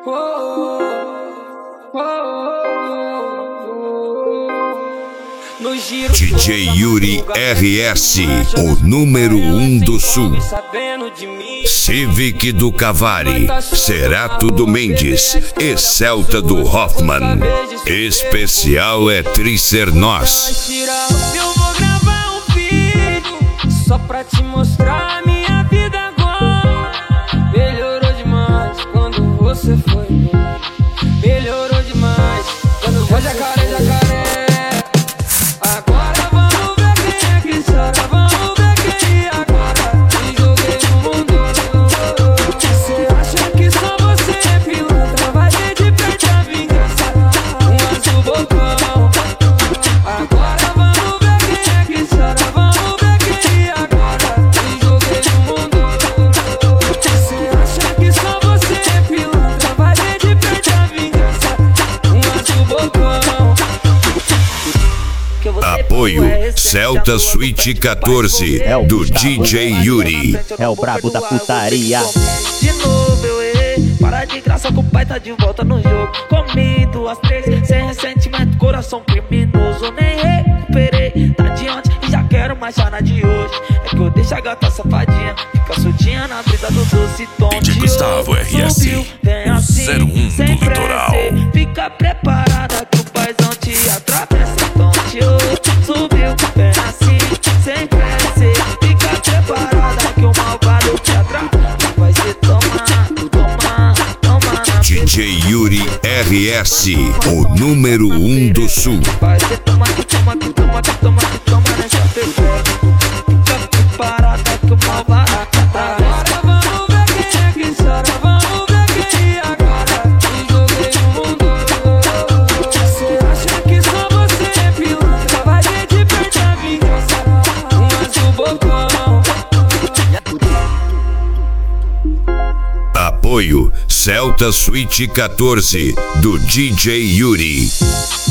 DJ Yuri RS, o número 1 do Sul. Civic do Cavari, Cerato do Mendes e Celta do Hoffman. Especial é Tricer Nós. Eu vou gravar um vídeo só pra te mostrar a minha vida agora. Melhorou demais quando você foi. Melhorou demais quando você foi. Agora vamos ver quem é que chora. Vamos ver quem agora te joguei no mundo. Você acha que só você é pilantra? Vai ver de perto a vingança. Um azul bocão. Agora vamos ver quem é que chora. Vamos ver quem agora te joguei no mundo. Você acha que só você é pilantra? Vai ver de perto a vingança. Um azul bocão. Apoio Celta Suite 14 do DJ Yuri. É o brabo da putaria. De novo eu errei, para de graça que o pai tá de volta no jogo. Comi 2, 3, sem ressentimento, coração criminoso. Nem recuperei, tá diante e já quero mais chana de hoje. É que eu deixo a gata safadinha, fica soltinha na brisa do doce tom. DJ Gustavo RS, subiu, vem assim, 01 sem do Litoral. pressa, fica preparada que o paizão te atravessa. Subiu, vem assim, sem pressa. Fica preparada que o malvado te atravessa. Vai ser tomando, tomando. DJ Yuri RS, o número 1 do Sul. Vai ser tomando, tomando nessa pessoa. Fica preparada que o malvado te atravessa. Agora vamos ver quem é que chora. Vamos ver quem agora te joguei no mundo. Você acha que só você é pilantra? Vai ver de perto a vingança. Um azul bocão. Apoio Celta Suite 14 do DJ Yuri.